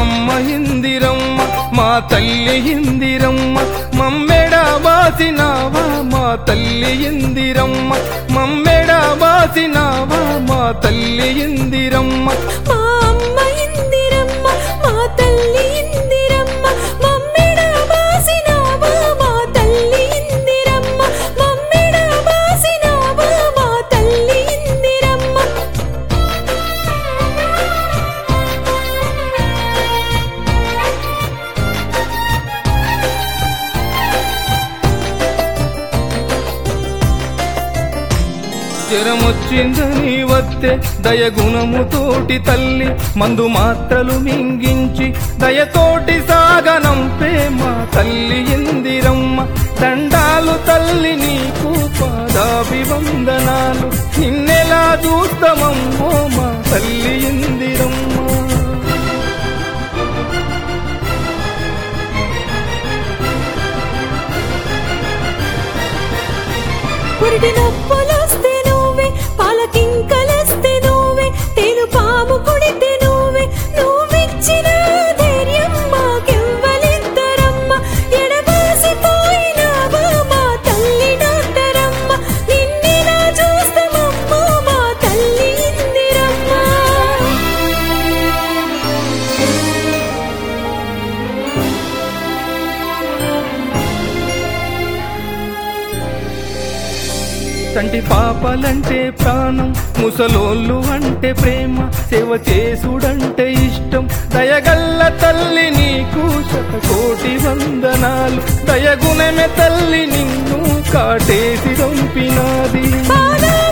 అమ్మ ఇందిరమ్మ మా తల్లి ఇందిరమ్మ మమ్మెడ బాసినావా మా తల్లి ఇందిరమ్మ మమ్మెడ బాసినావా మా తల్లి ఇందిరమ్మ మా అమ్మ ఇందిరమ్మ మా తల్లి ఇందిరమ్మ మమ్మెడ బాసినావా మా తల్లి ఇందిరమ్మ మమ్మెడ బాసినావా మా తల్లి ఇందిరమ్మ జ్వరమొచ్చిందని వత్తే దయగుణముతోటి తల్లి మందు మాత్రలు మింగించి దయతోటి సాగనంపే మా తల్లి ఇందిరమ్మ దండాలు తల్లి నీకు పాదాభివందనాలు నిన్నెలా చూస్తామమ్మో మా తల్లి ఇందిరమ్మ పురిటి నొప్పులొస్తే నువ్వే పాలకింకలొస్తే నువ్వే తేను పాము కొడితే నువ్వే నువ్విచ్చిన ధైర్యం మాకెవ్వలిద్దరమ్మ ఎడబాసిపోయినావా మా తల్లి డాక్టరమ్మ నిన్నెలా చూస్తామమ్మో మా తల్లి ఇందిరమ్మ తంటి పాపలంటే ప్రాణం ముసలోళ్ళు అంటే ప్రేమ సేవ చేసుడంటే ఇష్టం దయగల్ల తల్లి నీకు శతకోటి వందనాలు దయగుణమే తల్లి నిన్ను కాటేసి రంపినాది